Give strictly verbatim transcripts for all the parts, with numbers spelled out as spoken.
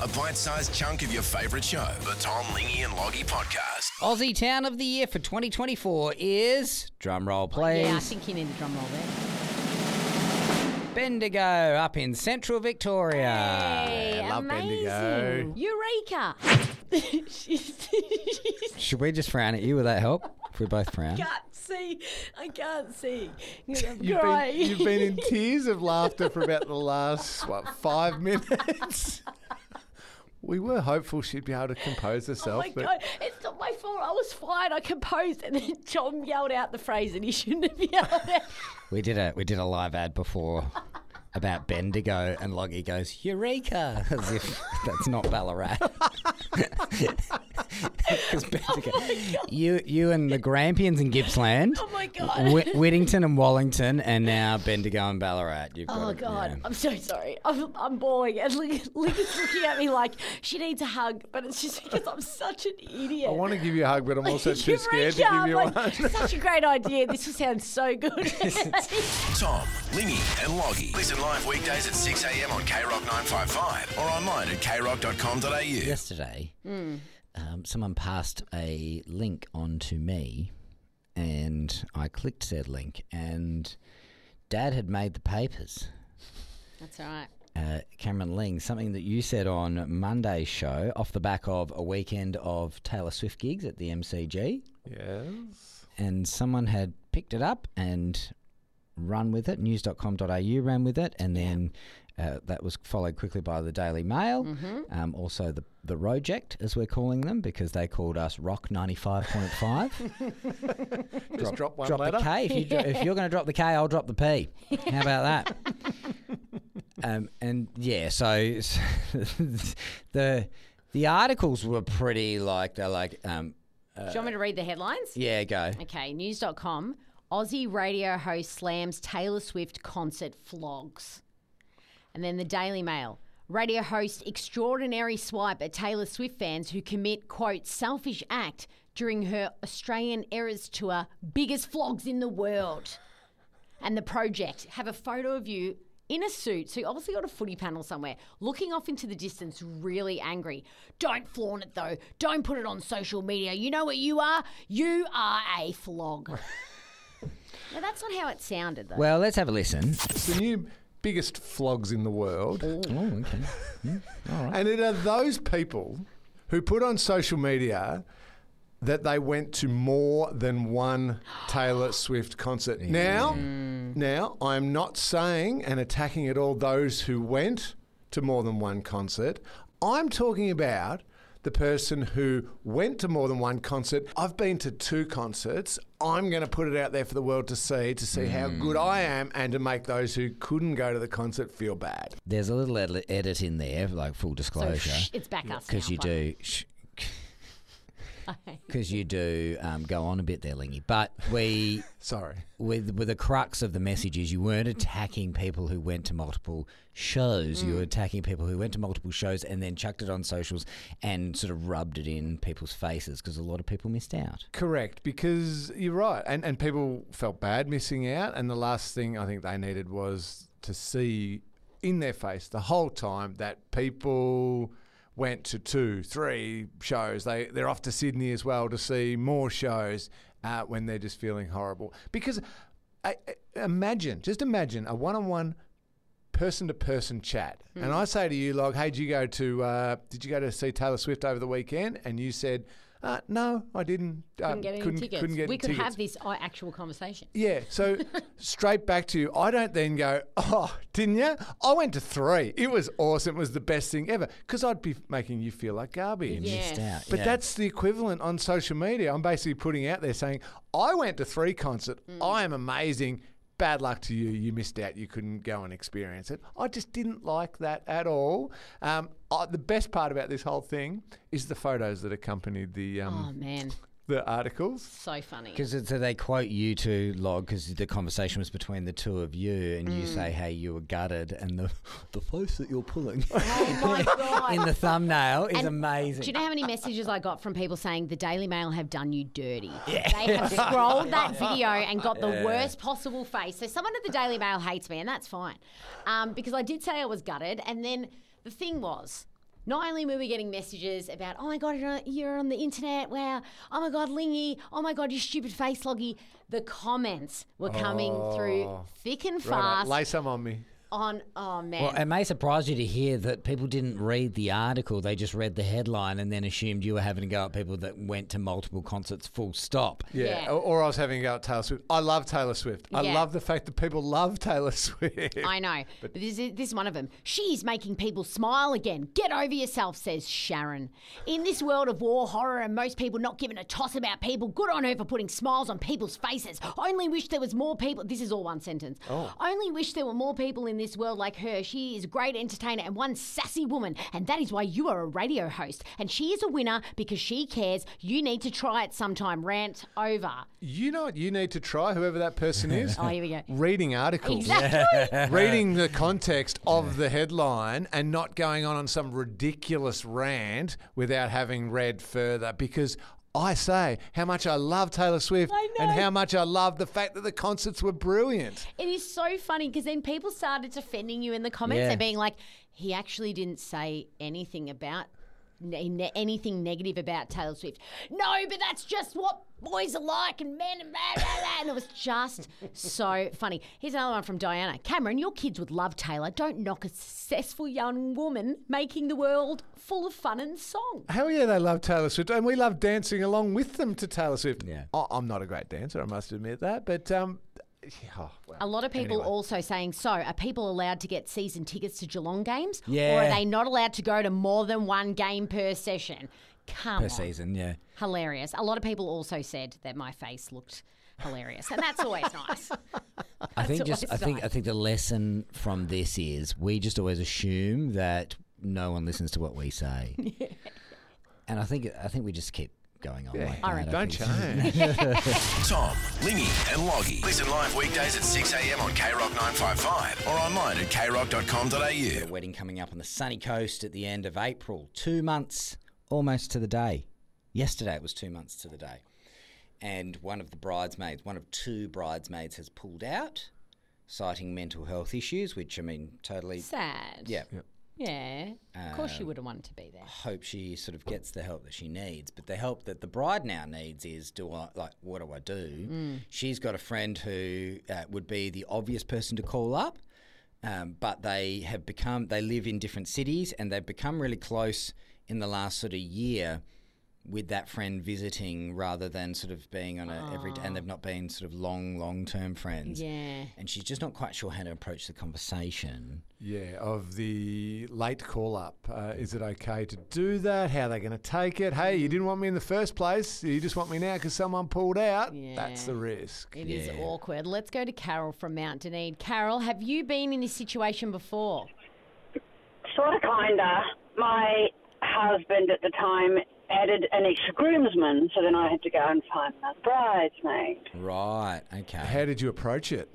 a bite-sized chunk of your favourite show. The Tom, Lingy and Loggy Podcast. Aussie Town of the Year for twenty twenty-four is, drum roll please, Yeah, I think you need a drum roll there. Bendigo up in central Victoria. Hey, I love amazing. Bendigo. Eureka. Should we just frown at you? Will that help? If we both frown? I can't see. I can't see. I'm You've been, crying. you've been in tears of laughter for about the last, what, five minutes? We were hopeful she'd be able to compose Oh herself. my but God, it's not my fault. I was fine. I composed, and then Tom yelled out the phrase that he shouldn't have yelled out. We did a we did a live ad before about Bendigo, and Loggy goes Eureka, as if that's not Ballarat. Because Bendigo, you you and the Grampians in Gippsland, Oh my God. Wh- Whittington and Wallington, and now Bendigo and Ballarat. You've got Oh it, God, yeah. I'm so sorry. I'm, I'm bawling, and Lincoln's looking at me like she needs a hug, but it's just because I'm such an idiot. I want to give you a hug, but I'm also too scared to Eureka! give you I'm like, one. such a great idea. This will sound so good. Tom, Lingy and Loggy. Listen live weekdays at six a.m. on K Rock nine five five or online at k rock dot com dot a u. Yesterday, um, someone passed a link on to me, and I clicked said link, and Dad had made the papers. That's all right. Uh, Cameron Ling, something that you said on Monday's show off the back of a weekend of Taylor Swift gigs at the M C G, Yes. and someone had picked it up and run with it. news dot com dot a u ran with it, and then uh, that was followed quickly by the Daily Mail. Um, also the the Roject, as we're calling them, because they called us Rock ninety-five point five. Just drop one Drop letter. the K. If, you, dro- if you're going to drop the K, I'll drop the P. How about that? um, and yeah, so, so the the articles were pretty like they're like um, Do you want me to read the headlines? yeah, go. Okay, news dot com. Aussie radio host slams Taylor Swift concert flogs. And then the Daily Mail. Radio host extraordinary swipe at Taylor Swift fans who commit, quote, selfish act during her Australian Eras Tour, biggest flogs in the world. And the Project have a photo of you in a suit, so you obviously got a footy panel somewhere, looking off into the distance, really angry. Don't flaunt it though. Don't put it on social media. You know what you are? You are a flog. Now, that's not how it sounded, though. Well, let's have a listen. It's the new biggest flogs in the world. Oh, okay. Hmm, all right. And it are those people who put on social media that they went to more than one Taylor Swift concert. Now, now I'm not saying and attacking at all those who went to more than one concert. I'm talking about the person who went to more than one concert. I've been to two concerts. I'm going to put it out there for the world to see, to see how good I am and to make those who couldn't go to the concert feel bad. There's a little ed- edit in there, like full so disclosure. shh, it's back us Because now, you bye. do, because you do um, go on a bit there, Lingy. But we, Sorry. with with the crux of the message is you weren't attacking people who went to multiple shows. You were attacking people who went to multiple shows and then chucked it on socials and sort of rubbed it in people's faces because a lot of people missed out. Correct, because you're right. And, and people felt bad missing out. And the last thing I think they needed was to see in their face the whole time that people went to two, three shows. They, they're off to Sydney as well to see more shows uh, when they're just feeling horrible. Because I, I- imagine, just imagine a one-on-one person-to-person chat. And I say to you, Log, hey, did you go to, uh, did you go to see Taylor Swift over the weekend? And you said, uh, no, I didn't. Uh, Couldn't get any couldn't, tickets. couldn't get we any could tickets. have this uh, actual conversation. Yeah, so straight back to you. I don't then go, oh, didn't you? I went to three. It was awesome. It was the best thing ever. Because I'd be making you feel like garbage. Yeah. Missed out. But yeah. that's the equivalent on social media. I'm basically putting out there saying, I went to three concerts. I am amazing. Bad luck to you. You missed out. You couldn't go and experience it. I just didn't like that at all. Um, I, the best part about this whole thing is the photos that accompanied the um, Oh, man. the articles. So funny. Because so they quote you to Log because the conversation was between the two of you, and you say, "Hey, you were gutted," and the the face that you're pulling Oh, my God. in the thumbnail is And amazing. Do you know how many messages I got from people saying the Daily Mail have done you dirty? Yeah. They have scrolled that video and got the worst possible face. So someone at the Daily Mail hates me, and that's fine. Um, because I did say I was gutted, and then the thing was, Not only were we getting messages about, oh my God, you're on, you're on the internet, wow, oh my God, Lingy, oh my God, you stupid face, Loggy. The comments were coming through thick and Right, fast lay some on me. on, oh man. Well, it may surprise you to hear that people didn't read the article. They just read the headline and then assumed you were having a go at people that went to multiple concerts full stop. Yeah. Yeah. Or, or I was having a go at Taylor Swift. I love Taylor Swift. I Yeah. love the fact that people love Taylor Swift. I know, but this is, this is one of them. She's making people smile again. Get over yourself, says Sharon. In this world of war, horror, and most people not giving a toss about people, good on her for putting smiles on people's faces. Only wish there was more people. This is all one sentence. Oh. Only wish there were more people in this world like her. She is a great entertainer and one sassy woman, and that is why you are a radio host. And she is a winner because she cares. You need to try it sometime. Rant over. You know what you need to try, whoever that person is? Oh, here we go. Reading articles. Exactly. Reading the context of the headline and not going on on some ridiculous rant without having read further, because I say how much I love Taylor Swift I know. and how much I love the fact that the concerts were brilliant. It is so funny because then people started defending you in the comments Yeah. and being like, he actually didn't say anything about ne- ne- anything negative about Taylor Swift. No, but that's just what boys are like and men and blah, blah, blah. And it was just so funny. Here's another one from Diana. Cameron, your kids would love Taylor. Don't knock a successful young woman making the world full of fun and song. Hell yeah, they love Taylor Swift, and we love dancing along with them to Taylor Swift. Yeah. I- I'm not a great dancer, I must admit that, but um, oh, well. A lot of people Anyway. also saying, so are people allowed to get season tickets to Geelong games? Or Yeah. are they not allowed to go to more than one game per session? Come Per on. season, yeah. Hilarious. A lot of people also said that my face looked hilarious, and that's always nice. I think That's just I always think nice. I think the lesson from this is we just always assume that no one listens to what we say. And I think I think we just keep going on like I that. reckon. Don't think- change. Tom, Lingy and Loggy. Listen live weekdays at six a.m. on K Rock nine fifty-five or online at k rock dot com dot a u. A wedding coming up on the sunny coast at the end of April. Two months almost to the day. Yesterday it was two months to the day. And one of the bridesmaids, one of two bridesmaids has pulled out, citing mental health issues, which, I mean, totally... Sad. Yeah. Yeah. Of course Uh, she would have wanted to be there. Hope she sort of gets the help that she needs. But the help that the bride now needs is, do I like what do I do? She's got a friend who uh, would be the obvious person to call up, um, but they have become they live in different cities and they've become really close in the last sort of year with that friend visiting rather than sort of being on a every day, and they've not been sort of long, long-term friends. Yeah. And she's just not quite sure how to approach the conversation. Yeah, of the late call-up. Uh, is it okay to do that? How are they going to take it? Hey, you didn't want me in the first place. You just want me now because someone pulled out. That's Yeah. the risk. It is Yeah. awkward. Let's go to Carol from Mount Dunedin. Carol, have you been in this situation before? Sort of, kinda. My husband at the time added an extra groomsman, so then I had to go and find another bridesmaid. Right, okay. How did you approach it?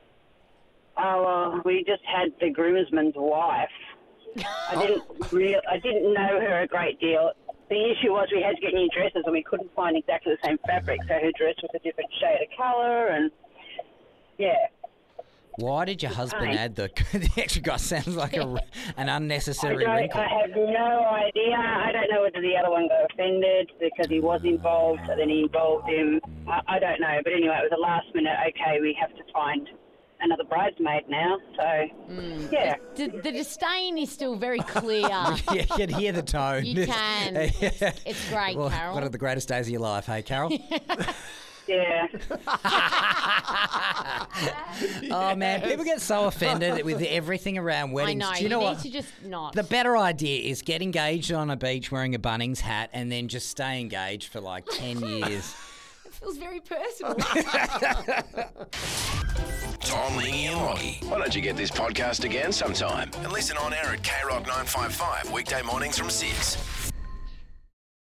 Oh, well, we just had the groomsman's wife. I didn't real, I didn't know her a great deal. The issue was we had to get new dresses and we couldn't find exactly the same fabric, so her dress was a different shade of colour, and yeah. Why did your husband Fine. add the, the extra guy? Sounds like a, an I, unnecessary don't, wrinkle. I have no idea. I don't know whether the other one got offended because he was involved, so then he involved him. I, I don't know. But anyway, it was a last minute, okay, we have to find another bridesmaid now. So, yeah. The, the disdain is still very clear. Yeah, you can hear the tone. You can. It's, it's great, Well, Carol. one of the greatest days of your life, hey, Carol? Yeah. Oh, man, people get so offended with everything around I weddings. know. Do you know need what? to just not. The better idea is get engaged on a beach wearing a Bunnings hat and then just stay engaged for like ten years. It feels very personal. Tom, Lingy and Loggy. Why don't you get this podcast again sometime and listen on air at K Rock nine fifty-five weekday mornings from six.